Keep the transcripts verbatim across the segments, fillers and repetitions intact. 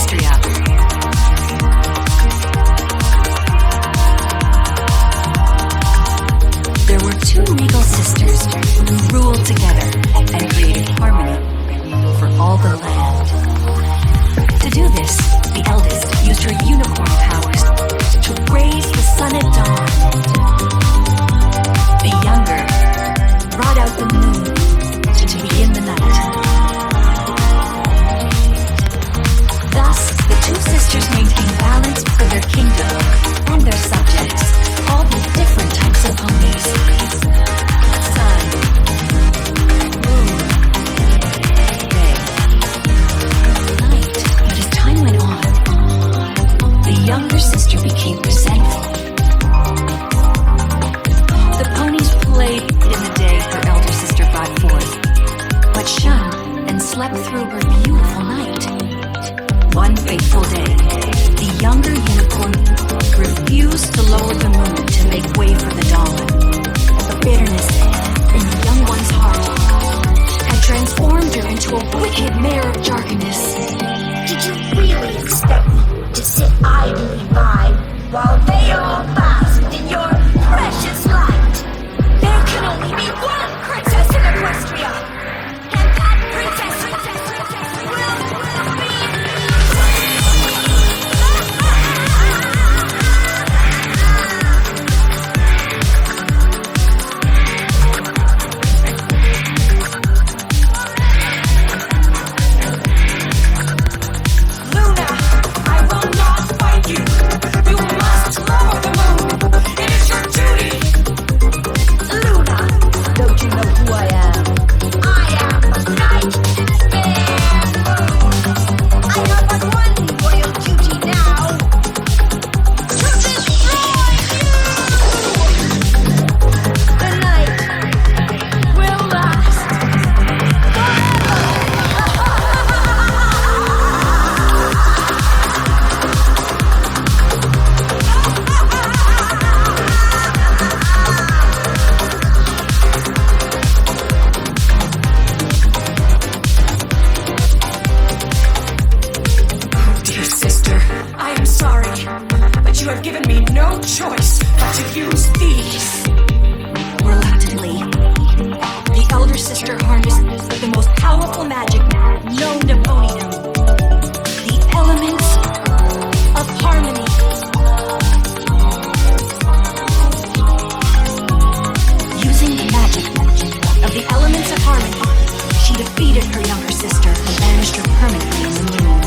Equestria. There were two regal sisters who ruled together and created harmony for all the land. To do this, the eldest used her unicorn powers to raise the sun at dawn. The younger brought out the moon to begin the night. Thus, the two sisters maintained balance for their kingdom and their subjects, all the different types of ponies. Sun, moon, day, night. But as time went on, the younger sister became resentful. The ponies played in the day her elder sister brought forth, but shunned and slept through her beautiful night. One fateful day, the younger unicorn refused to lower the moon to make way for the dawn. The bitterness in the young one's heart had transformed her into a wicked mare of Jargonus. Did you really expect me to sit idly by while they all basked in your precious light? There can only be one princess in Equestria, and that princess will, will be Luna. I will not fight you. You must lower the moon. It is your duty. Luna, don't you know who I am? I am the Knight and Moon. I have but one royal duty now: to destroy you. The night will last Dear sister, I am sorry, but you have given me no choice but to use these. Reluctantly, the elder sister harnessed the most powerful magic known to ponydom, the elements of harmony. Using the magic of the elements of harmony, she defeated her younger sister and banished her permanently in the moon.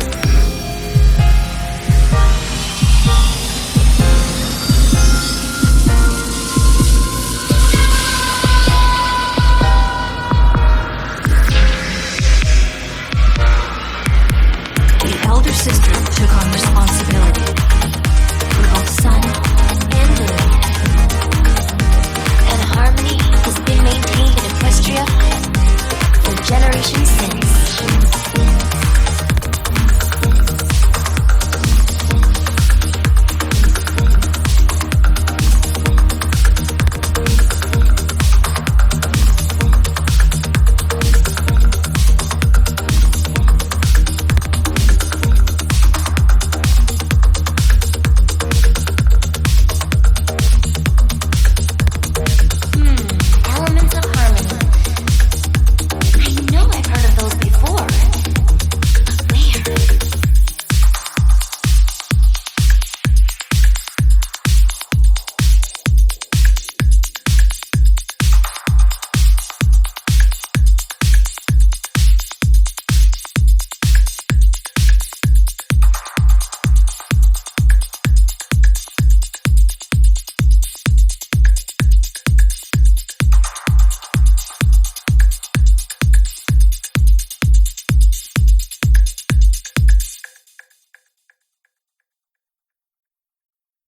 The elder sister took on responsibility for both sun and moon. And harmony has been maintained in Equestria for generations since.